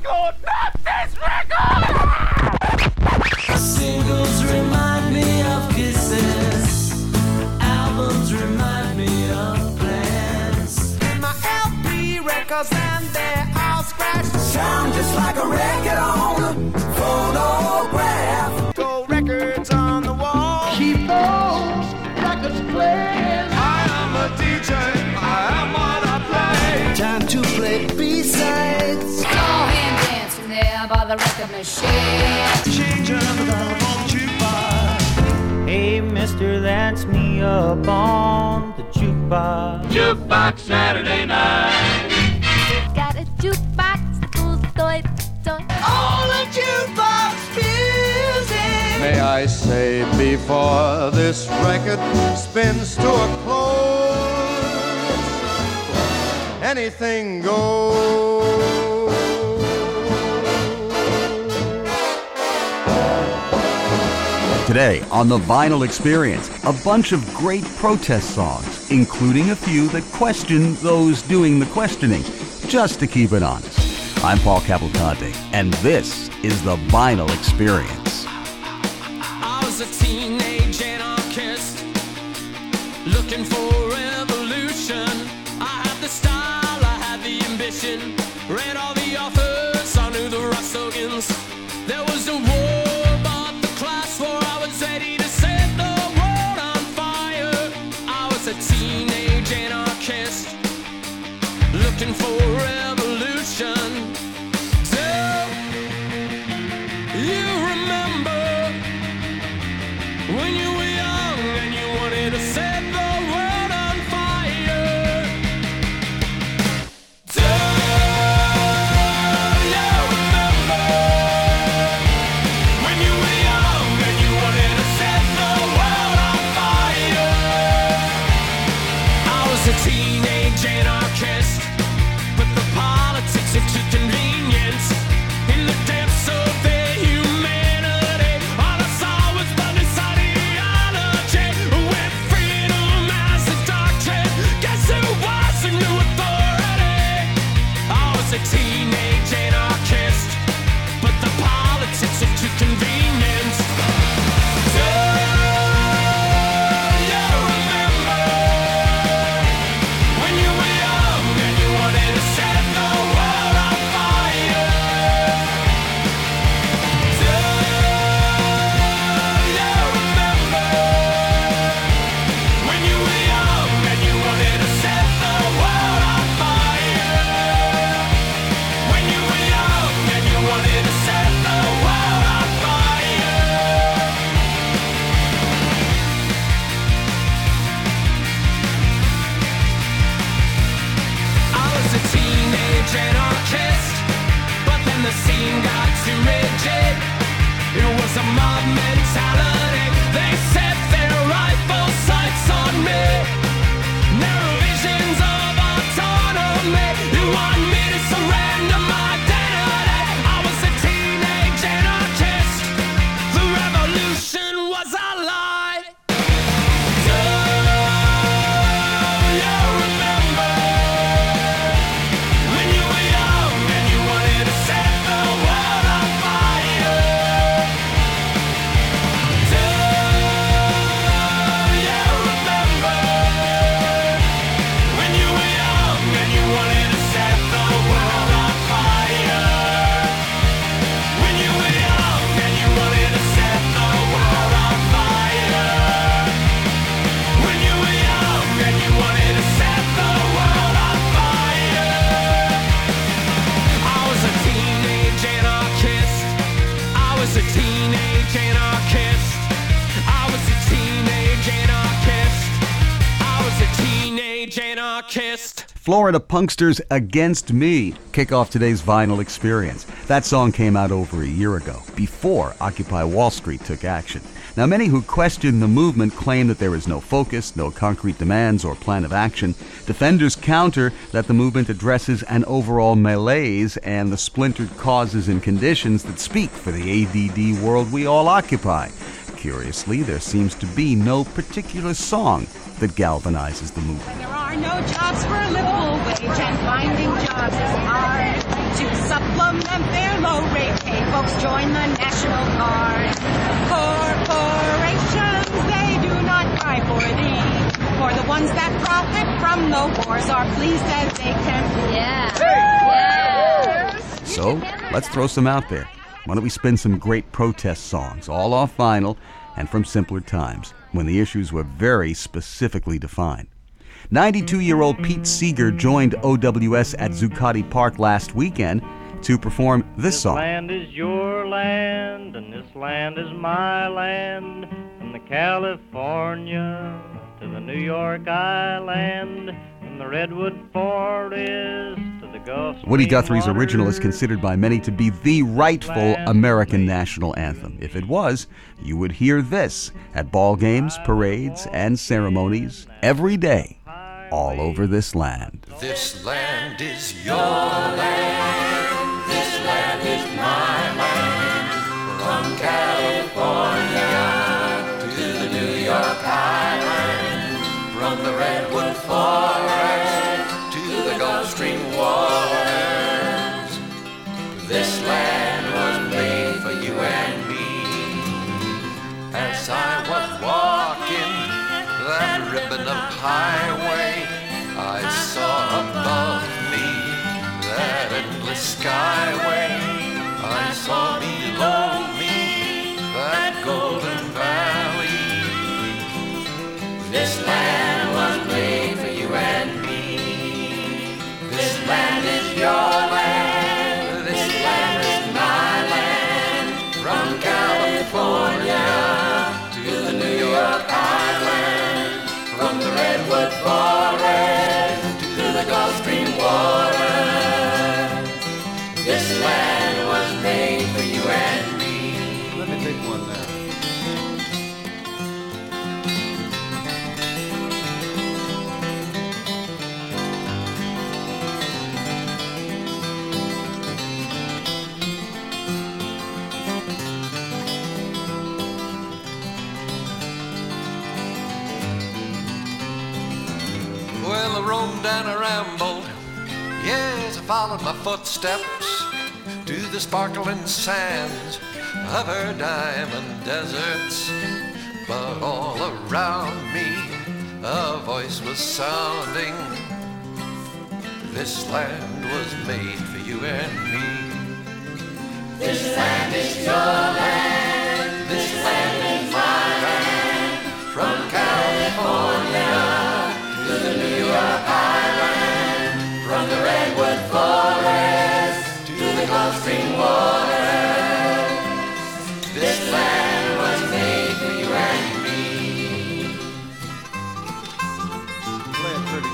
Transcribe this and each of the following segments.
record! Not this record! Singles remind me of kisses. Albums remind me of plans. And my LP records and they're all scratched. Sound just like a record on a phonograph. Gold records on the wall. Keep those records playing. I am a DJ. I am what I play. Time to play B-sides. Go and dance in there by the record machine. Change up the telephone jukebox. Hey, mister, that's me up on the jukebox. Jukebox Saturday night. Got a jukebox, cool toy. All the jukebox music. May I say before this record spins to a close, anything goes. Today on The Vinyl Experience, a bunch of great protest songs, including a few that question those doing the questioning, just to keep it honest. I'm Paul Cavalcante, and this is The Vinyl Experience. I was a teenage anarchist looking for revolution. I had the style, I had the ambition. Read all the authors, I knew the rock slogans. There was a war, but the class war. I was ready to set the world on fire. I was a teenage anarchist looking for revolution. You remember when you were young and you wanted to set the world on fire? Do you remember when you were young and you wanted to set the world on fire? I was a teenage anarchist, but the politics are too convenient. In the depths of their humanity, all I saw was bloodless ideology, with freedom as a doctrine. Guess who was the new authority? I was a teenage anarchist, but the politics are too convenient. Do you remember when you were young and you wanted to set the world on fire? Do you remember when you were young and you wanted to set the world on fire? When you were young and you wanted to set the world on fire? I was a teenage anarchist, but then the scene got too rigid. It was a mob mentality. They set their rifle sights on me. Narrow visions of autonomy. You want me to surrender my identity. I was a teenage anarchist. The revolution was a lie. Do you remember when you were young and you wanted to set the world on fire? Do you remember when you were young and you wanted to set the world on fire? When you were young and you wanted to set the world on fire? When you were young and you wanted to set the world on fire? I was a teenage anarchist. I was a teenage anarchist. I was a teenage anarchist. I was a teenage anarchist. Florida Punksters Against Me kick off today's Vinyl Experience. That song came out over a year ago, before Occupy Wall Street took action. Now, many who question the movement claim that there is no focus, no concrete demands or plan of action. Defenders counter that the movement addresses an overall malaise and the splintered causes and conditions that speak for the ADD world we all occupy. Curiously, there seems to be no particular song that galvanizes the movement. There are no jobs for a livable wage, and finding jobs is hard to supplement their folks join the National Guard. Corporations, they do not cry for thee. For the ones that profit from the wars are pleased as they can be. Yeah. So, let's throw some out there. Why don't we spin some great protest songs, all off vinyl and from simpler times, when the issues were very specifically defined. 92-year-old Pete Seeger joined OWS at Zuccotti Park last weekend to perform this song. This land is your land, and this land is my land, from the California to the New York Island, from the Redwood Forest to the Gulf Stream Woody Guthrie's waters. original is considered by many to be the rightful American national anthem. If it was, you would hear this at ball games, parades, and ceremonies every day all over this land. This land is your land. This land is my land. From California to the New York Island. From the Redwood Forest to the Gulf Stream waters. This land was made for you and me. As I was walking that ribbon of highway, I saw above me that endless skyway. I saw below me that golden valley. This land was made for you and me. This land is your land. This land is my land. From California to the New York Island. From the Redwood Forest to the Gulf Stream waters. This land was made for you and me. Let me take one now. Well, I roamed and I rambled, yes, I followed my footsteps to the sparkling sands of her diamond deserts. But all around me a voice was sounding, this land was made for you and me. This land is your land, this land is my land. From California to the New York Island, from the Redwood Forest to the Gulf Stream waters. This land was made for you and me. Play it pretty.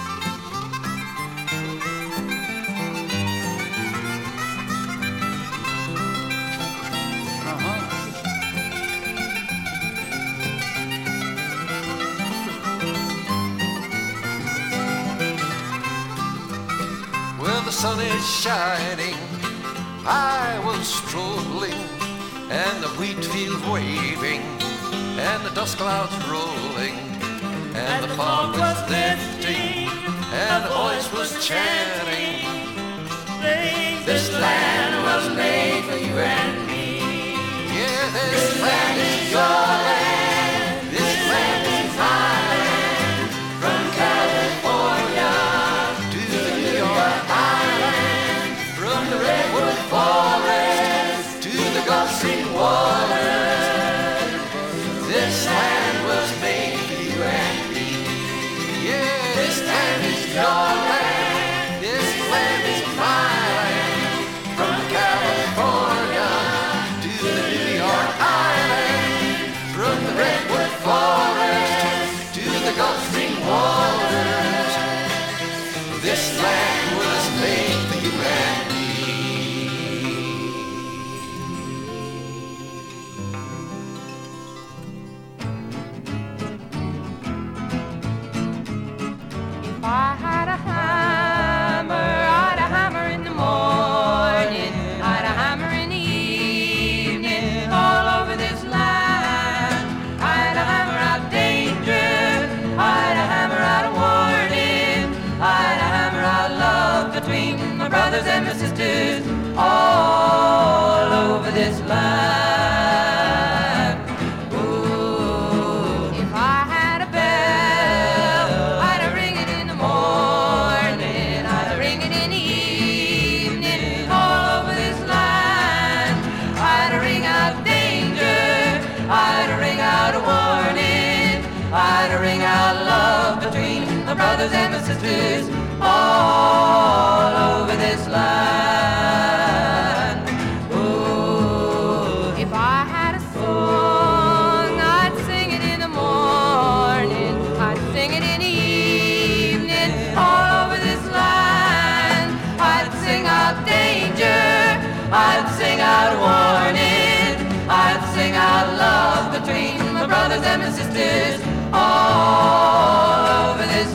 The sun is shining, I was strolling, and the wheat fields waving, and the dust clouds rolling, and the fog was lifting, and the voice was chanting, this land was made for you and me. Yeah, this land is your land, this land is my land, from California to the New York Island, from the Redwood Forest to the Gulf Stream waters. This land was made for you and me. Yeah, this land is your land, this land is my land, from California to the New York Island, from the Redwood Forest to the Gulf Stream waters. This land was made for you and me. If I had a hammer, I'd a hammer in the morning, I'd a hammer in the evening, all over this land. I'd a hammer out danger, I'd a hammer out a warning, I'd a hammer out love between my brothers and my sisters all over this land. Ooh, if I had a bell, I'd ring it in the morning, I'd ring it in the evening, all over this land. I'd ring out danger, I'd ring out a warning, I'd ring out love between the brothers and the sisters all over this land. Ooh, if I had a song, I'd sing it in the morning, I'd sing it in the evening, all over this land. I'd sing out danger, I'd sing out warning, I'd sing out love between the brothers and the sisters all over this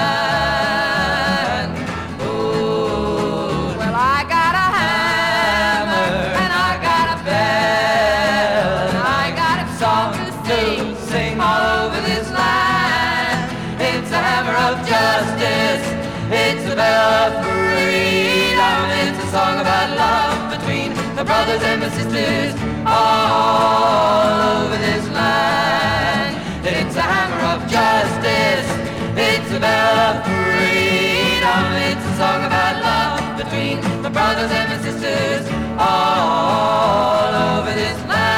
land. Ooh, well, I got a hammer and I got a bell and I got a song to sing all over this land. It's a hammer of justice, it's a bell of freedom, it's a song about love between the brothers and the sisters all over this land. It's a hammer of justice, it's a bell of freedom, it's a song about love between the brothers and the sisters all over this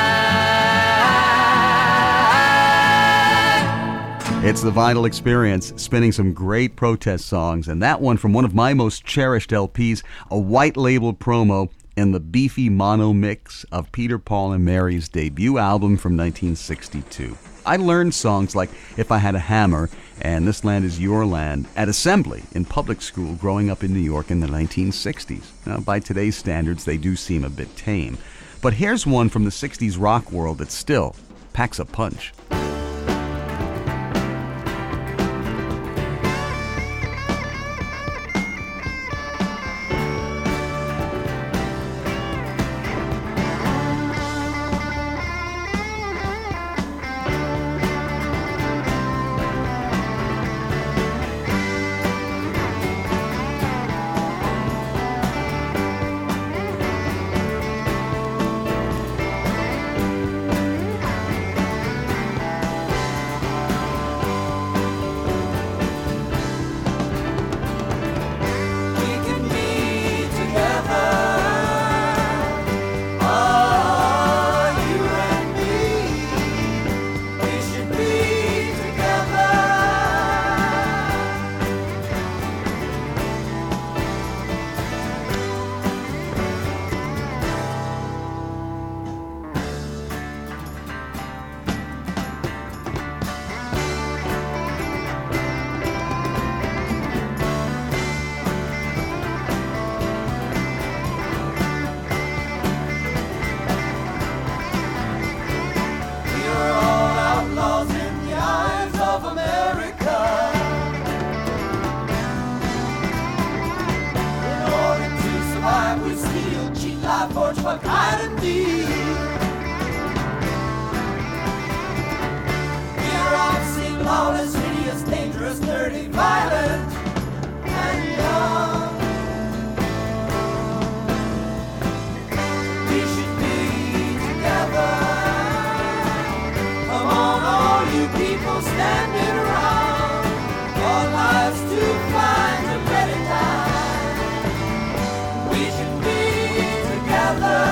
land. It's the Vinyl Experience, spinning some great protest songs, and that one from one of my most cherished LPs, a white label promo in the beefy mono mix of Peter, Paul and Mary's debut album from 1962. I learned songs like If I Had a Hammer and This Land Is Your Land at assembly in public school growing up in New York in the 1960s. Now, by today's standards, they do seem a bit tame. But here's one from the 60s rock world that still packs a punch. Lawless, hideous, dangerous, dirty, violent, and young. We should be together. Come on, all you people standing around, our lives to find a better time. We should be together.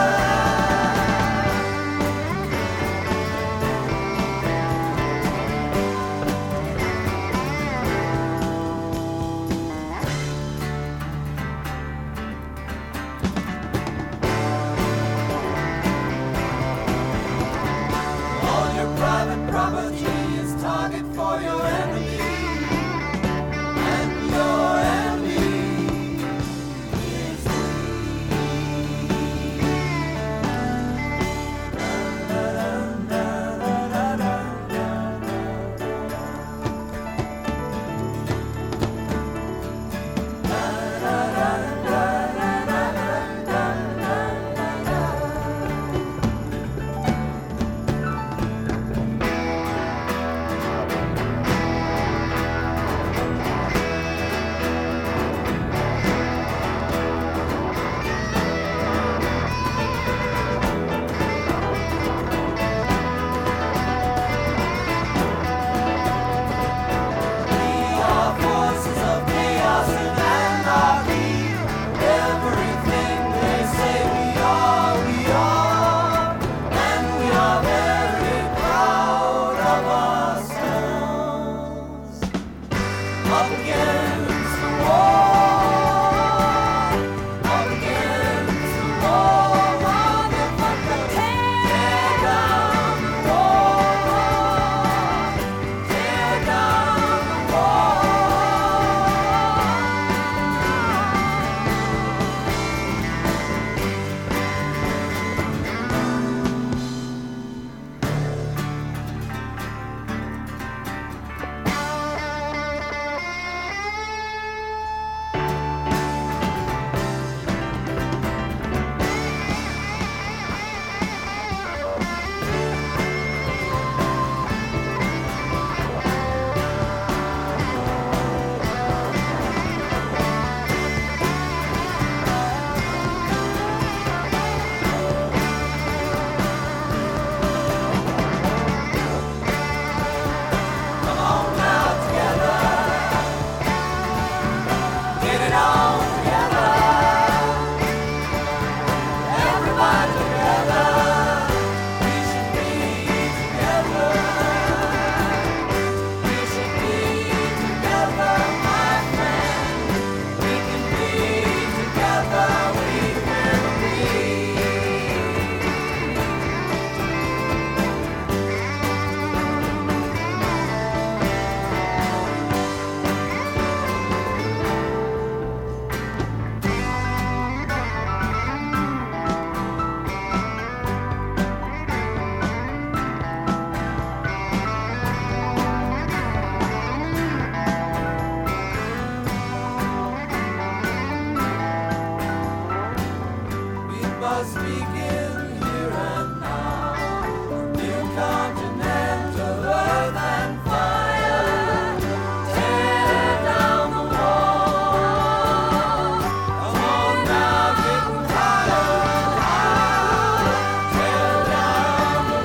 must begin here and now. New continental earth and fire. Tear down the wall. Come on now, getting higher and higher. Tear down the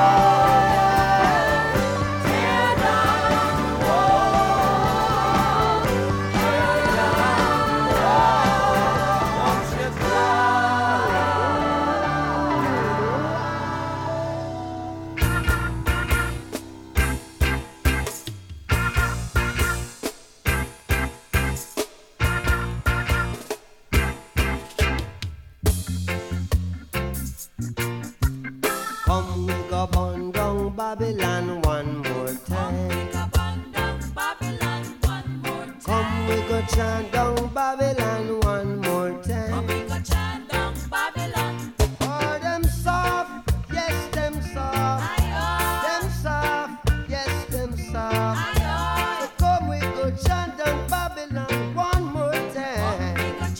wall. Tear down the wall. Tear down the wall. Once you fly. Come we go burn down Babylon one more time. Come we go chant down Babylon one more time. For them soft, yes them soft. Them soft, yes them soft. So come we go chant down Babylon one more time.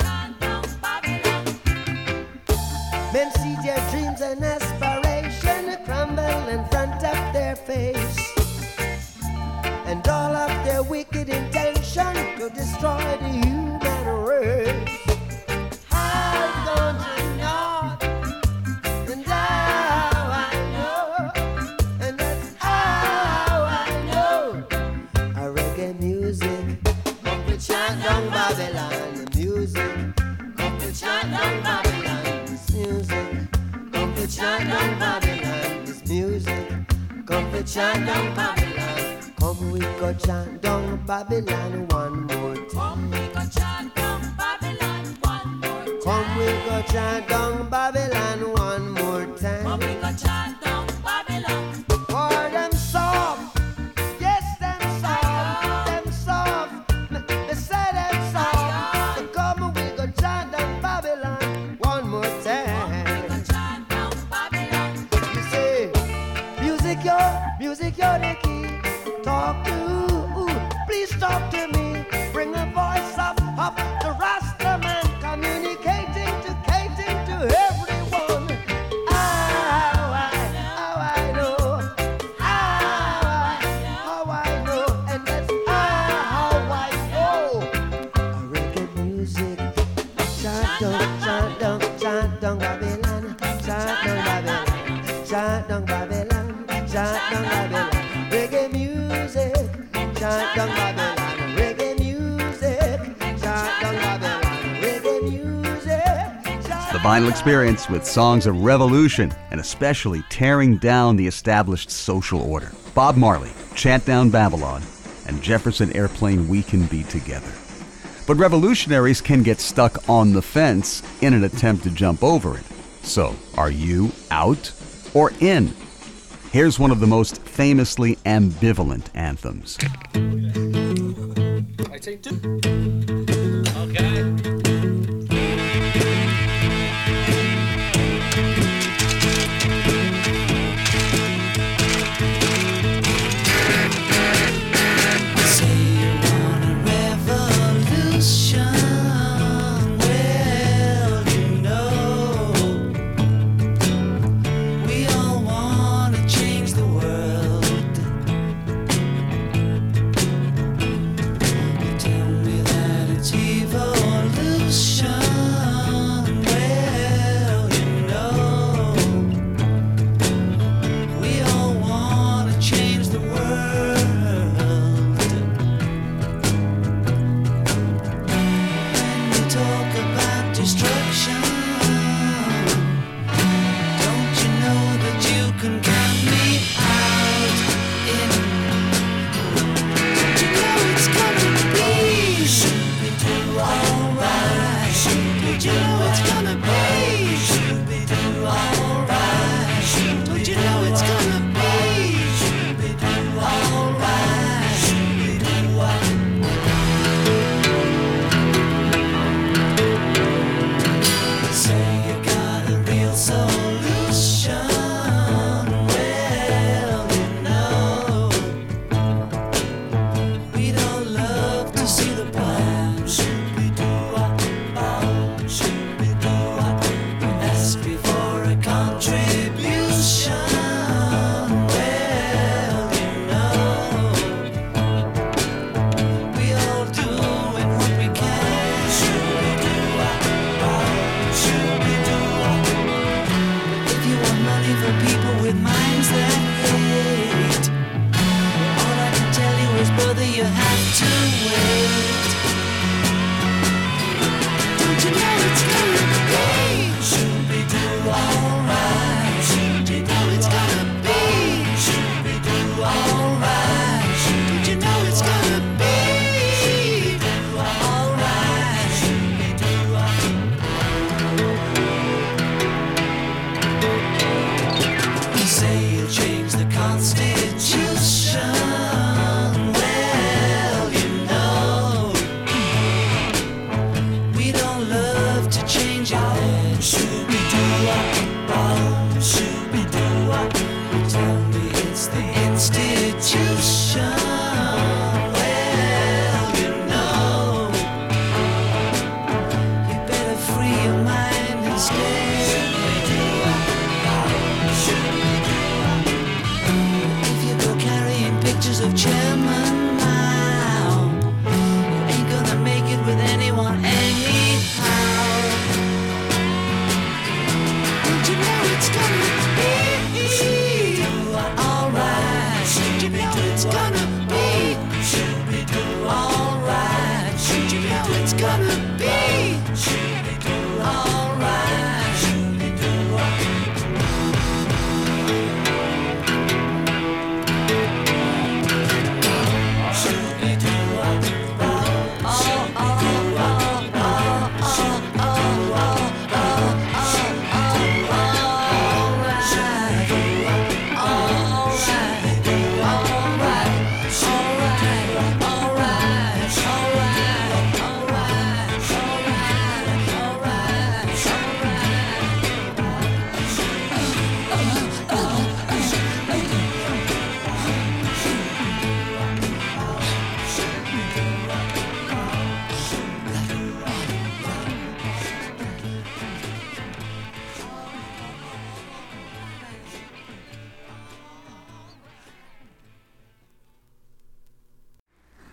Men see their dreams and aspiration crumble in front of their face, and all of their wicked intention to destroy the human race. How don't you know? And how I know, and that's how I know. A reggae music, come to chant down Babylon. The music, come to chant down Babylon. This music, come to chant down Babylon. This music, come to chant down Babylon. Come we go chant down Babylon one more time. Come we go chant down Babylon one more time. Come we go chant down Babylon one more time. Come we go chant down Babylon. For them soft, yes them soft, them soft. They say them soft. So come we go chant down Babylon one more time. You say, music you're the key. Talk to, please talk to me. Bring a voice up to Rasta man, communicating to everyone. How I know, how I know, and that's how I know. A reggae music, chant down Babylon, chant down Babylon, chant down Babylon, chant down Babylon. Reggae music, chant down Babylon. Reggae music, chant down Babylon. Reggae music, chant. The Vinyl Experience with songs of revolution and especially tearing down the established social order. Bob Marley, Chant Down Babylon, and Jefferson Airplane, We Can Be Together. But revolutionaries can get stuck on the fence in an attempt to jump over it. So, are you out or in? Here's one of the most famously ambivalent anthems. I take two. Okay. Say you want a revolution. Well, you know, we all want to change the world. You tell me that it's evolution. Well, you know, we all want to change the world. When you talk about destruction, don't you know that you can count me out in? Don't you know it's gonna be? Should we do alright? Don't you know it's gonna be? Should we do alright? Don't you know it's gonna be? Should we do alright? Should we do alright?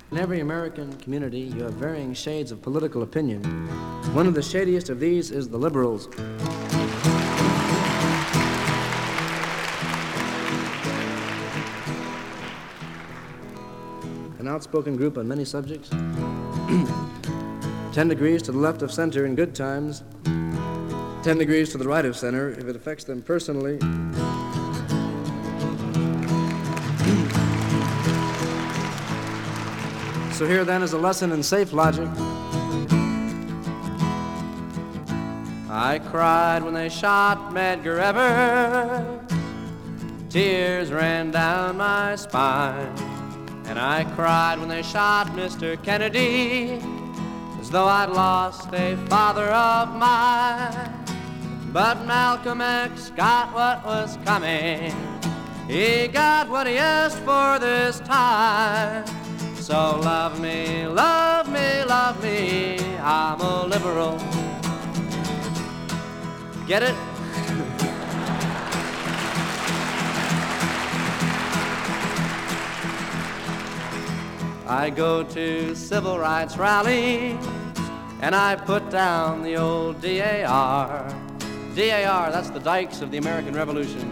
In every American community, you have varying shades of political opinion. One of the shadiest of these is the liberals. An outspoken group on many subjects. 10 degrees to the left of center in good times, 10 degrees to the right of center if it affects them personally. So here then is a lesson in safe logic. I cried when they shot Medgar Evers. Tears ran down my spine. And I cried when they shot Mr. Kennedy, as though I'd lost a father of mine. But Malcolm X got what was coming. He got what he asked for this time. So love me, love me, love me, I'm a liberal. Get it? I go to civil rights rallies and I put down the old DAR. DAR, that's the dykes of the American Revolution.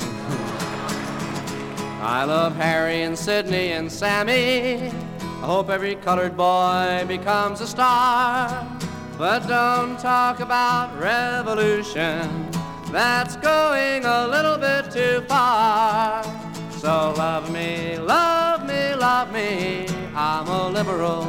I love Harry and Sidney and Sammy. I hope every colored boy becomes a star. But don't talk about revolution. That's going a little bit too far. So love me, love me, love me, I'm a liberal.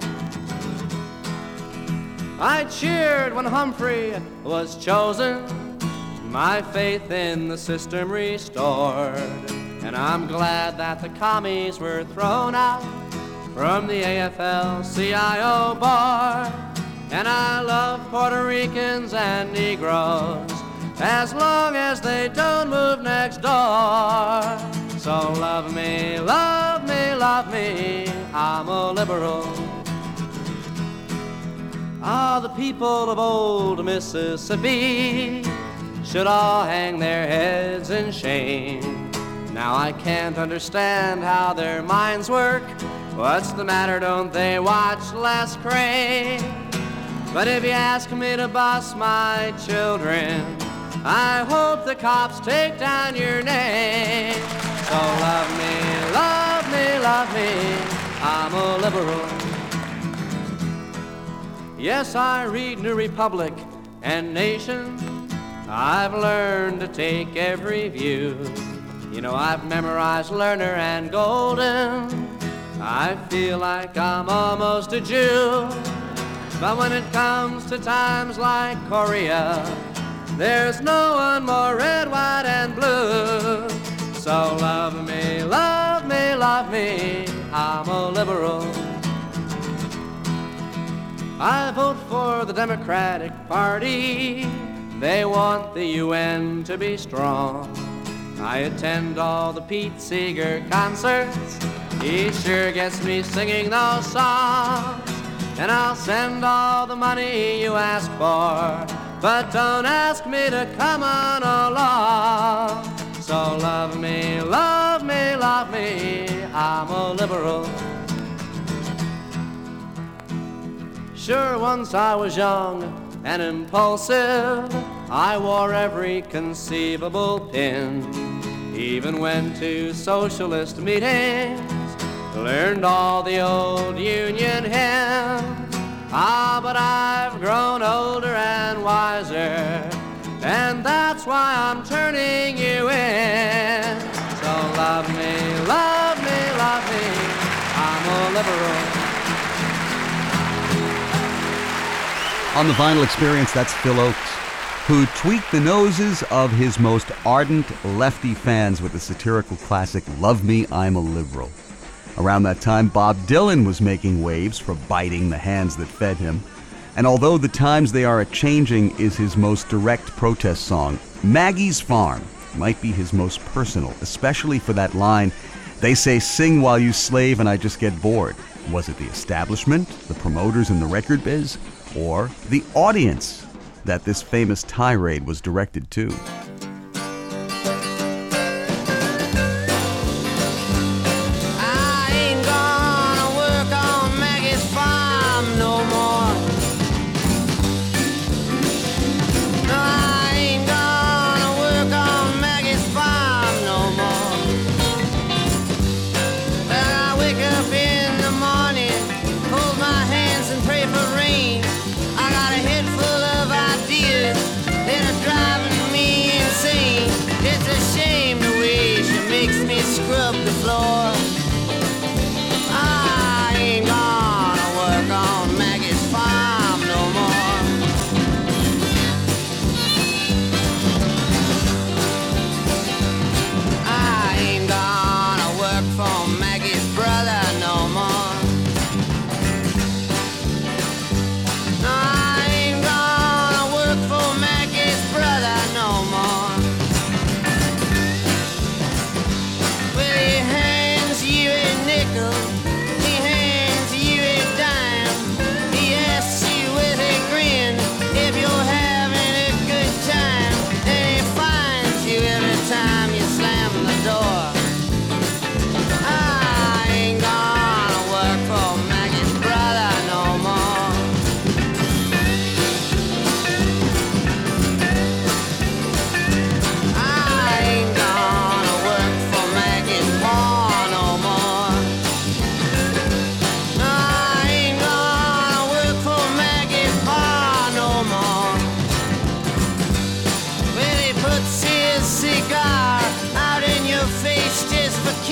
I cheered when Humphrey was chosen, my faith in the system restored. And I'm glad that the commies were thrown out from the AFL-CIO board. And I love Puerto Ricans and Negroes, as long as they don't move next door. So love me, love me, love me, I'm a liberal. Ah, the people of old Mississippi should all hang their heads in shame. Now I can't understand how their minds work. What's the matter, don't they watch Les Crane? But if you ask me to bus my children, I hope the cops take down your name. So love me, love me, love me, I'm a liberal. Yes, I read New Republic and Nation. I've learned to take every view. You know, I've memorized Lerner and Golden. I feel like I'm almost a Jew. But when it comes to times like Korea, there's no one more red, white, and blue. So love me, love me, love me, I'm a liberal. I vote for the Democratic Party. They want the UN to be strong. I attend all the Pete Seeger concerts. He sure gets me singing those songs. And I'll send all the money you ask for, but don't ask me to come on along. So love me, love me, love me, I'm a liberal. Sure, once I was young and impulsive. I wore every conceivable pin, even went to socialist meetings, learned all the old Union hymns. Ah, but I've grown older and wiser, and that's why I'm turning you in. So love me, love me, love me, I'm a liberal. On the Vinyl Experience, that's Phil Ochs, who tweaked the noses of his most ardent lefty fans with the satirical classic, Love Me, I'm a Liberal. Around that time, Bob Dylan was making waves for Biting the Hands That Fed Him. And although The Times They Are A-Changing is his most direct protest song, Maggie's Farm might be his most personal, especially for that line, they say sing while you slave and I just get bored. Was it the establishment, the promoters in the record biz, or the audience that this famous tirade was directed to? I ain't gonna work on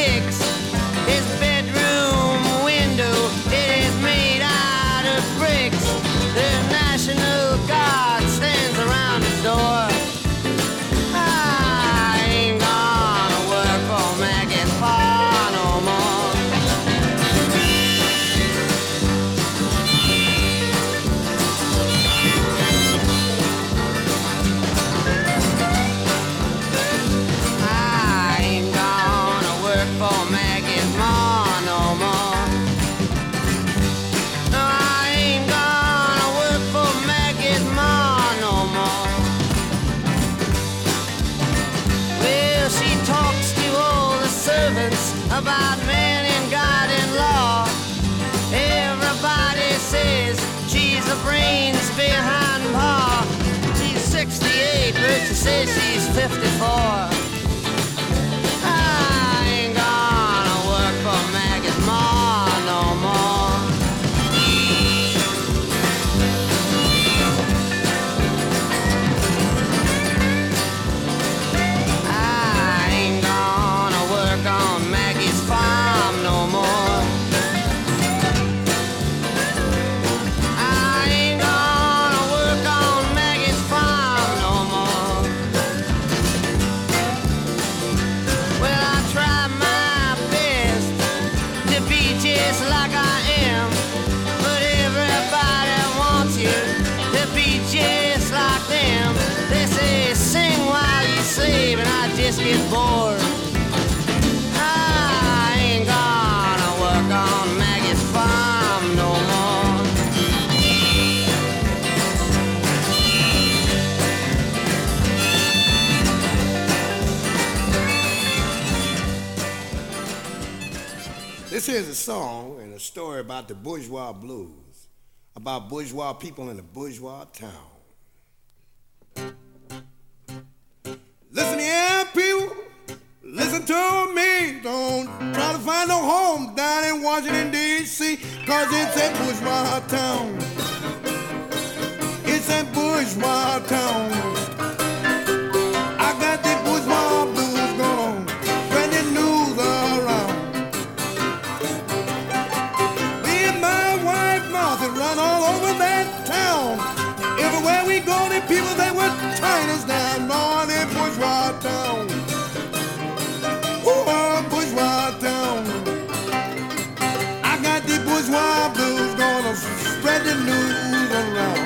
sticks. His bedroom window, it is made out of bricks. The National Guard stands around his door. I ain't gonna work for Maggie's pa no more. I ain't gonna work for Maggie's ma no more. No, I ain't gonna work for Maggie's ma no more. Well, she talks to all the servants about man and God and law. Everybody says she's the brains behind Pa. She's 68, but she says she's 54. I ain't gonna work for Maggie's ma no more. I ain't gonna work on Maggie's farm no more. I ain't gonna work on Maggie's farm no more. Well, I try my best to be just like I am, but everybody wants you to be just like them. They say sing while you sleep, and I just get bored. I ain't gonna work on Maggie's farm no more. This is a song and a story about the bourgeois blues, about bourgeois people in a bourgeois town. Listen here, people, listen to me. Don't try to find no home down in Washington, D.C., cause it's a bourgeois town. It's a bourgeois town. I got the bourgeois blues going on, spreading news around. Me and my wife Martha run all over that town. Everywhere we go, the people they would turn us down on in bourgeois town. Oh, bourgeois town. I got the bourgeois blues gonna spread the news around.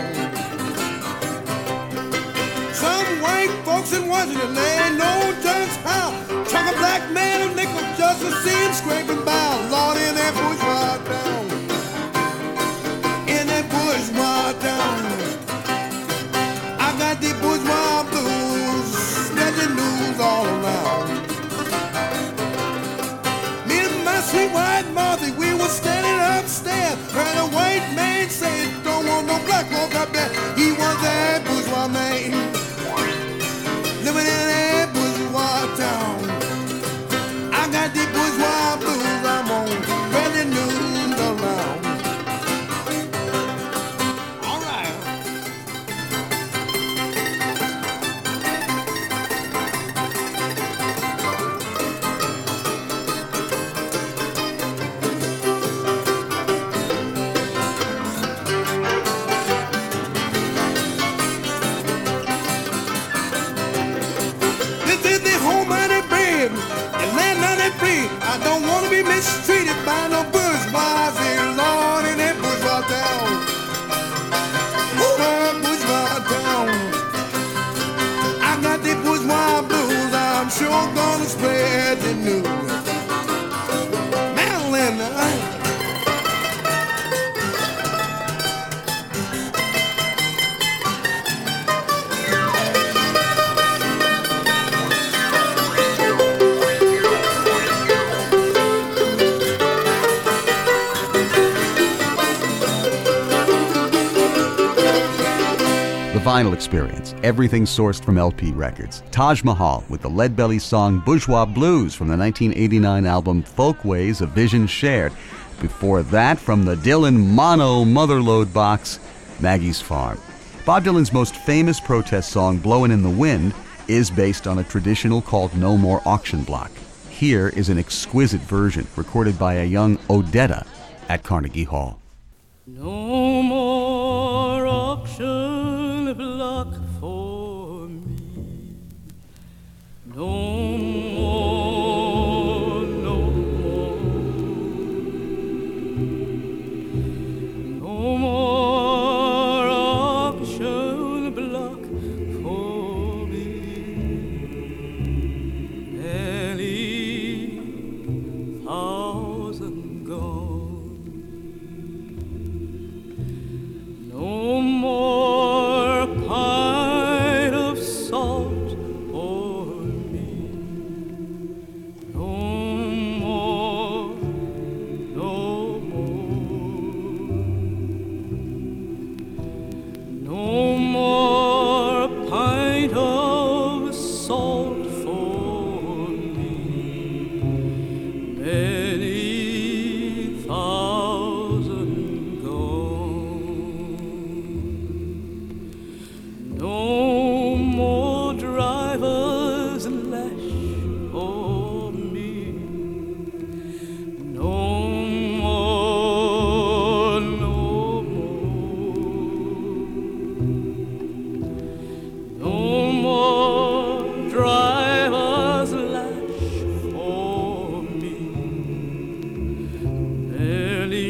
Some white folks in Washington, they ain't know just how. Chuck a black man a nickel just to see him scraping by. Lord, in that bourgeois town. In that bourgeois town. I got the bourgeois blues, spread the news all around. Me and my sweet white Martha, we were standing upstairs. Heard a white man say, don't want no black folk up there. He was that bourgeois man, living in that bourgeois town. I got the bourgeois blues, I'm on, spread the news around. All right. This is the home of the brave, the land of the free. I don't want to be mistreated by no bourgeoisie, Lord, in that bourgeois town. Ooh, bourgeois town. I got the bourgeois blues, I'm sure gonna spread the news. Madeline, The Vinyl Experience, everything sourced from LP Records. Taj Mahal with the Leadbelly song Bourgeois Blues from the 1989 album Folkways, A Vision Shared. Before that, from the Dylan Mono Motherlode box, Maggie's Farm. Bob Dylan's most famous protest song, Blowin' in the Wind, is based on a traditional called No More Auction Block. Here is an exquisite version recorded by a young Odetta at Carnegie Hall. No more auction block for me. No more, no more. No more auction block for me. Many thousand gone. No more pint of salt for me. No more, no more. No more pint of salt for me. Many thousand gone. No more driver's lash for me. No more, no more. No more driver's lash for me. Many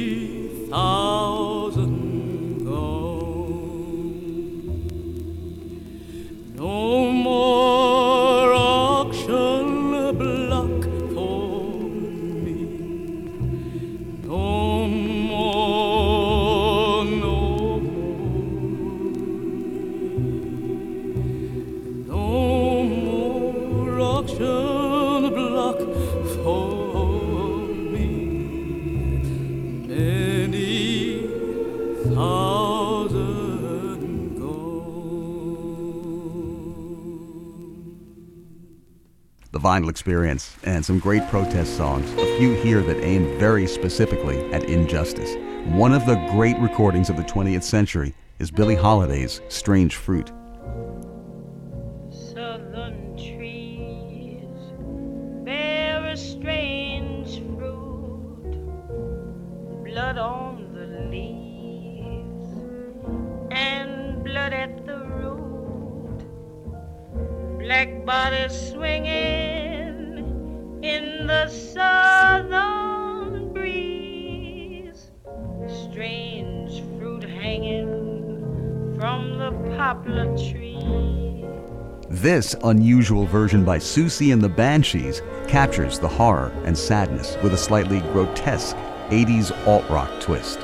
thousand gone. No more auction block for me. No more, no more. No more auction block for me. Many thousand The Vinyl Experience, and some great protest songs, a few here that aim very specifically at injustice. One of the great recordings of the 20th century is Billie Holiday's Strange Fruit. Southern trees bear a strange fruit, blood on the leaves and blood at the root, black bodies swinging in the southern breeze, strange fruit hanging from the poplar tree. This unusual version by Susie and the Banshees captures the horror and sadness with a slightly grotesque 80s alt-rock twist.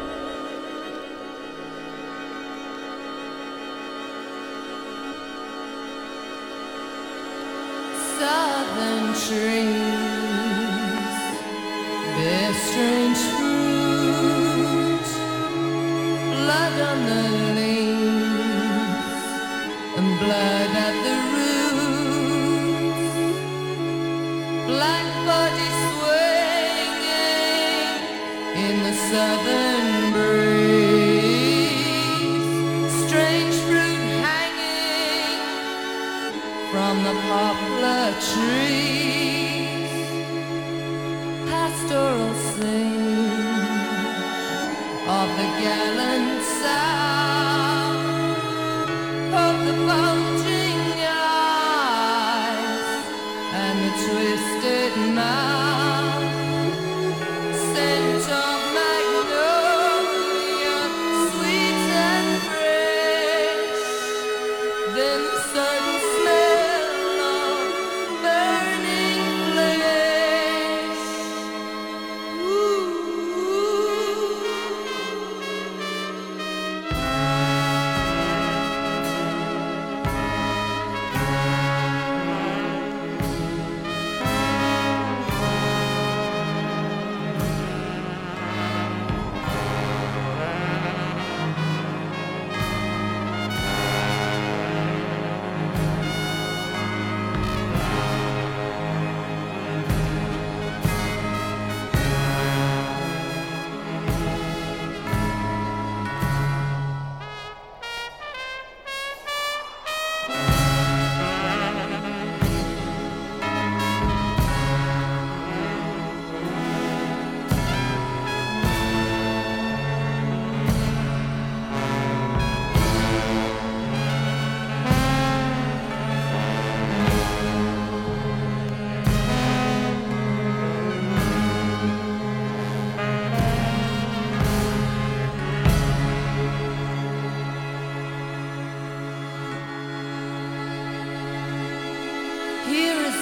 Southern trees bear strange fruit, blood on the leaves and blood at the roots, black bodies swinging in the southern breeze, strange fruit hanging from the poplar trees, pastoral scene of the gallant sound of the bulging eyes and the twisted mouth, scent of magnolia, sweet and fresh, then the sudden smell of burning flesh.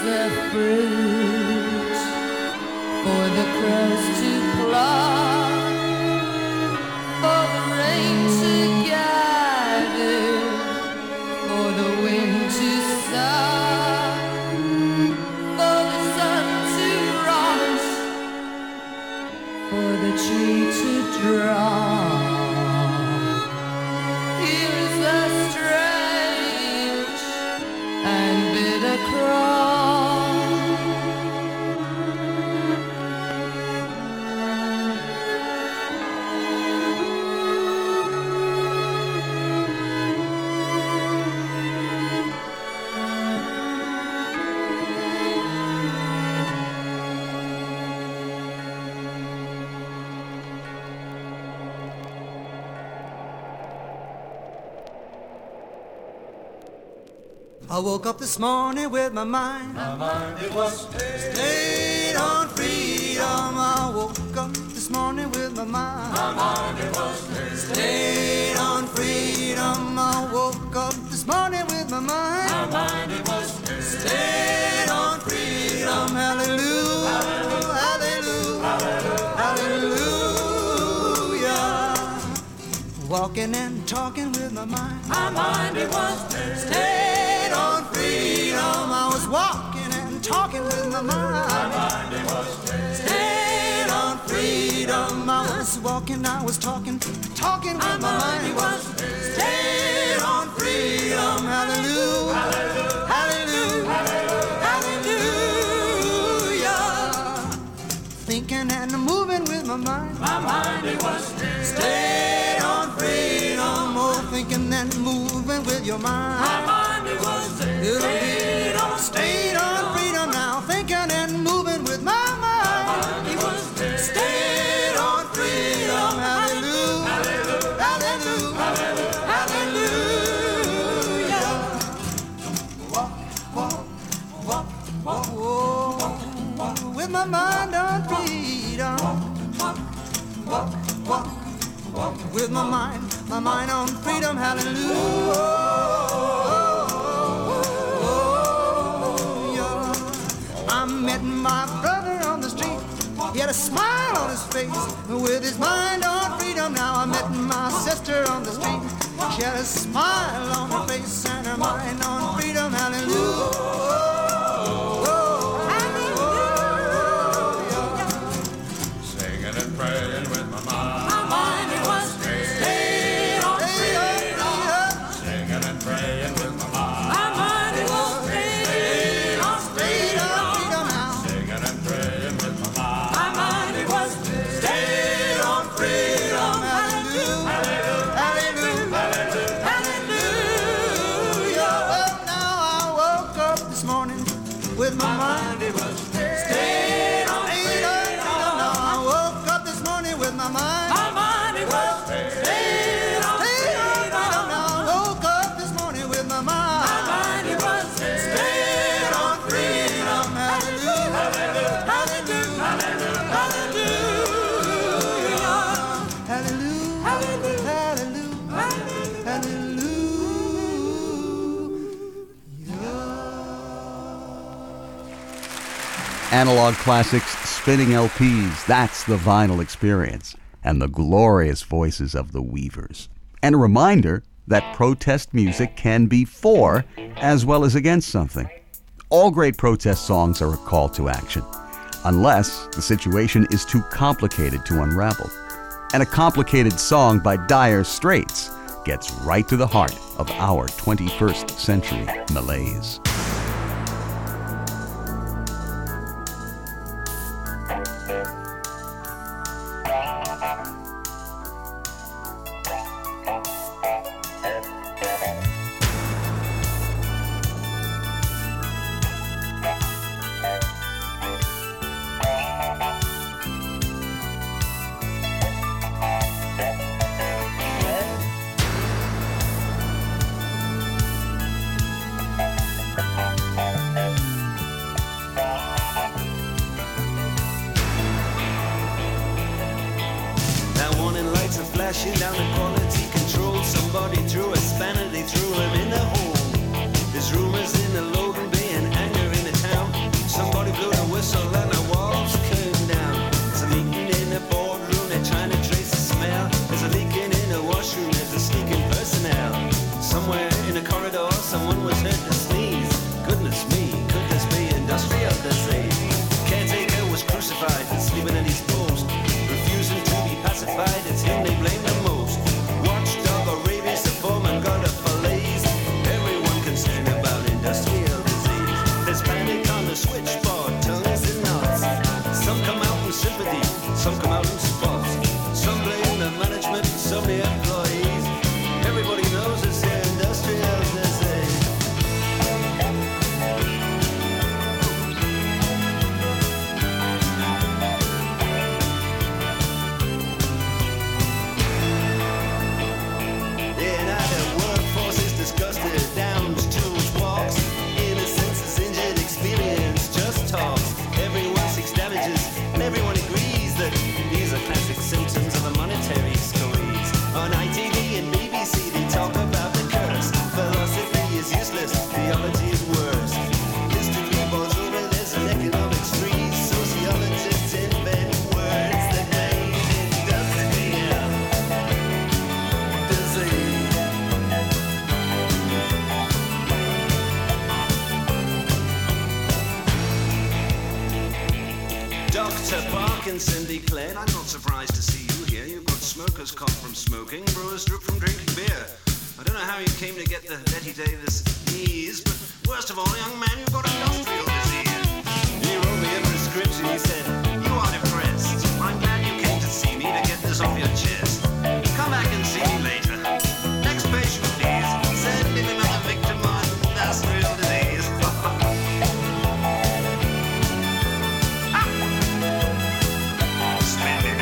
the fruit for the crows to pluck, for the rain to gather, for the wind to suck, for the sun to rise, for the tree to drop. Here is the strange and bitter cry. I woke up this morning with my mind. My mind, it was stayed on freedom. I woke up this morning with my mind. My mind, it was stayed on freedom. I woke up this morning with my mind. My mind, it was stayed on freedom. Hallelujah, hallelujah, hallelujah. Walking and talking with my mind. My mind, it was stayed on freedom. I was walking and talking with my mind. My mind, it was stayed on freedom. I was walking, I was talking with my mind. It was stayed on freedom. Hallelujah, hallelujah, hallelujah. Thinking and moving with my mind. My mind, it was stayed on freedom. Oh, thinking and moving with your mind. My mind, it was stayed on freedom now. Thinking and moving with my mind. It was stayed on freedom. Hallelujah, hallelujah, hallelujah. Walk, walk, walk, walk, walk, with my mind on freedom. Walk, walk, walk, walk, with my mind on freedom. Hallelujah. I met my brother on the street. He had a smile on his face with his mind on freedom. Now I met my sister on the street. She had a smile on her face and her mind on freedom. Hallelujah. Singing and praying with my mind. My mind, it was stayed on freedom. Singing and praying with my mind. My mind, it was stayed on freedom now. Singing and praying with my mind. My mind, it was stayed on freedom. Hallelujah, hallelujah, hallelujah. Well, now I woke up this morning with my mind. It was stayed on freedom. Now I woke up this morning with my mind. My mind, it was stayed on freedom. Now I woke up this morning with my mind. My mind, it was stayed on freedom. Hallelujah, hallelujah, hallelujah, hallelujah, hallelujah, hallelujah. Analog classics, spinning LPs, that's the vinyl experience, and the glorious voices of the Weavers. And a reminder that protest music can be for as well as against something. All great protest songs are a call to action, unless the situation is too complicated to unravel. And a complicated song by Dire Straits gets right to the heart of our 21st century malaise. Flashing down the quality control. Somebody threw a spanner, they threw him in the hole. There's rumors in the Logan Bay and anger in the town. the corridor, someone was heard to sneeze. Goodness me, could this be industrial disease? Caretaker was crucified and sleeping in his post, refusing to be pacified. It's him they blame the most. Watchdog or rabies, the foreman got a fillets. Everyone concerned about industrial disease. There's panic on the switchboard, tongues and knots. Some come out in sympathy, some come out in spots. Some blame the management, some the employees. Everybody knows it's the industrial disease. Yeah, now the workforce is disgusted, downs, tools, walks. Innocence is injured, experience just talks. Everyone seeks damages, and everyone agrees that these are classic symptoms of a monetary squeeze. On ITV and BBC they talk about the curse. Philosophy is useless, theology is worse. History falls over, there's an economics freeze. Sociologists invent words that name industrial disease. Dr. Parkinson declared, I'm not surprised to see you here. You've got smoker's cough from smoking, brewer's drip from drinking beer. I don't know how you came to get the Betty Davis knees, but worst of all, young man, you've got industrial disease. He wrote me a prescription. He said, you are depressed. I'm glad you came to see me to get this off your chest. Come back and see me later. Next patient, please. Send him another victim on industrial disease. Splendid.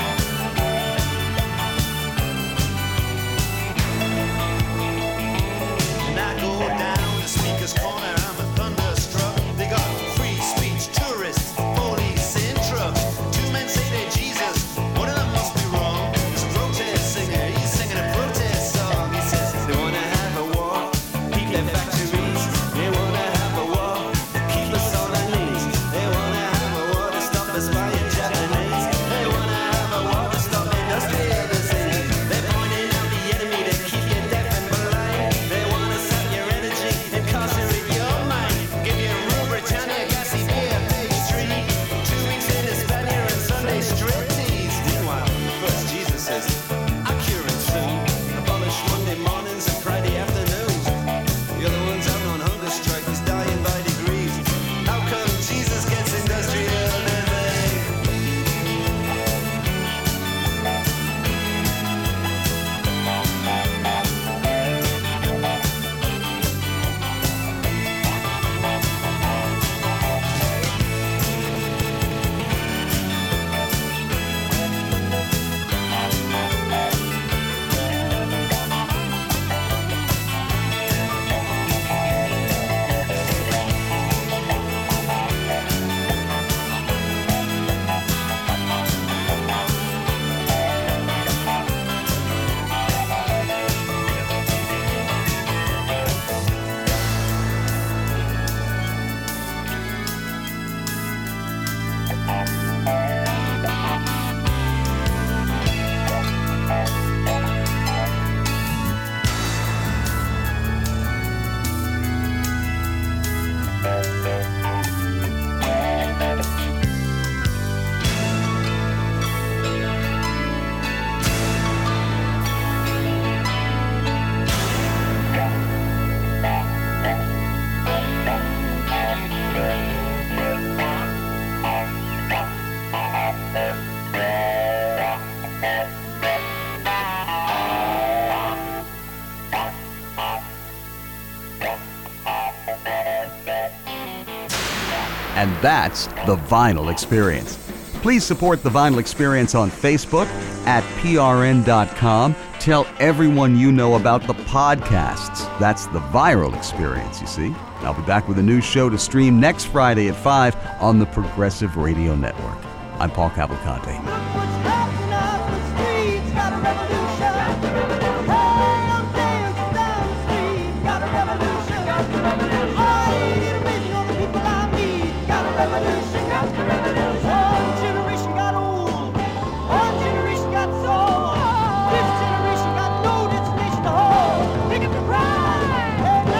And I go down to Speaker's Corner, I'm a thunderstruck. They got free speech tourists, police in trucks. Two men say they're Jesus, one of them must be wrong. There's a protest singer, he's singing a protest song. He says they wanna have a war, keep their factories. They wanna have a war, keep us on our knees. They wanna have a war to stop us buying Japanese. They wanna have a war to stop industrial disease. They're pointing out the enemy to keep you deaf and blind. They wanna sap your energy, incarcerate your mind. Give you Rule Britannia, gassy beer, page 3. 2 weeks in Hispania and Sunday strip tease. Meanwhile, first Jesus says, I'll cure it soon. Abolish Monday mornings and Friday afternoons. The other ones out on hunger strike is dying by degrees. How come Jesus gets industrial disease? And that's the Vinyl Experience. Please support the Vinyl Experience on Facebook at prn.com. Tell everyone you know about the podcasts. That's the Vinyl Experience, you see. I'll be back with a new show to stream next Friday at 5 on the Progressive Radio Network. I'm Paul Cavalcante. One generation got no destination to hold. Pick up the pride.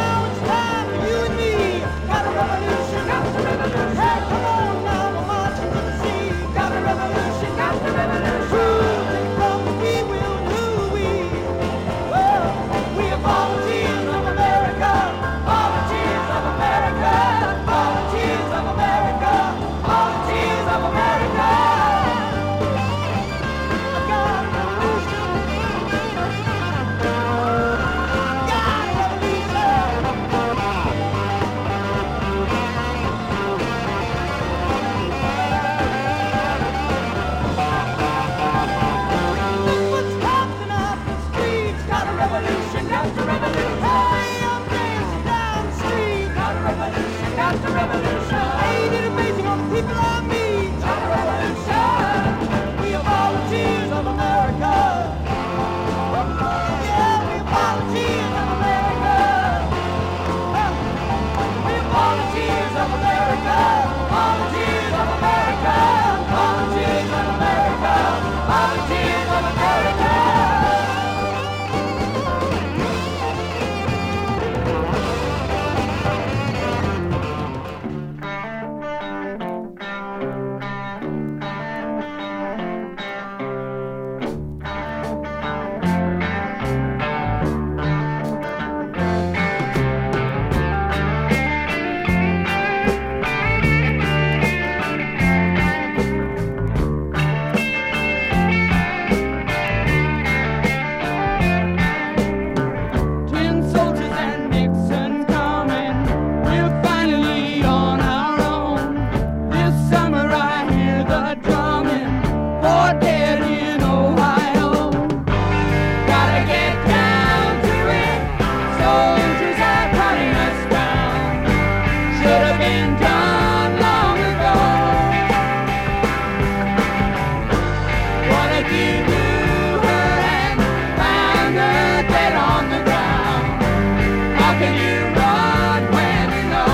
can you run when you know?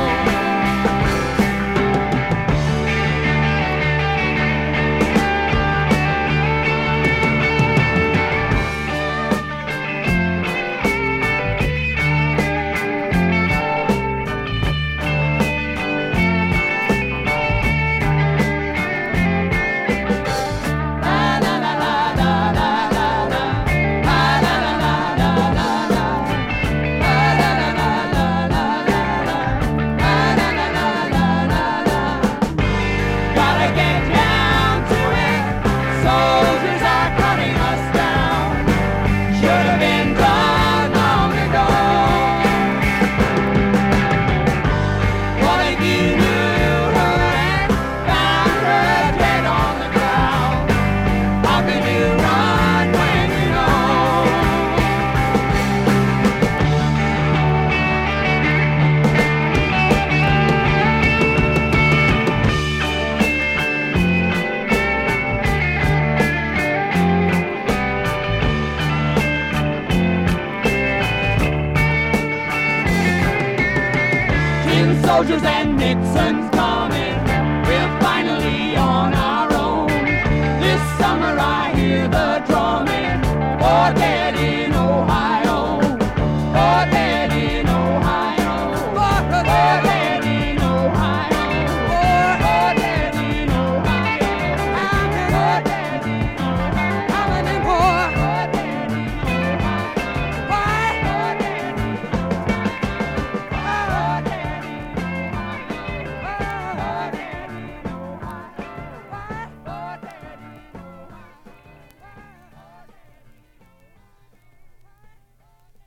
Gotta get down to it. Soldiers are cutting us down. Should have been done long ago. What if you knew her and found her dead on the ground? How can you run when you know? Tin soldiers and Nixon's gone.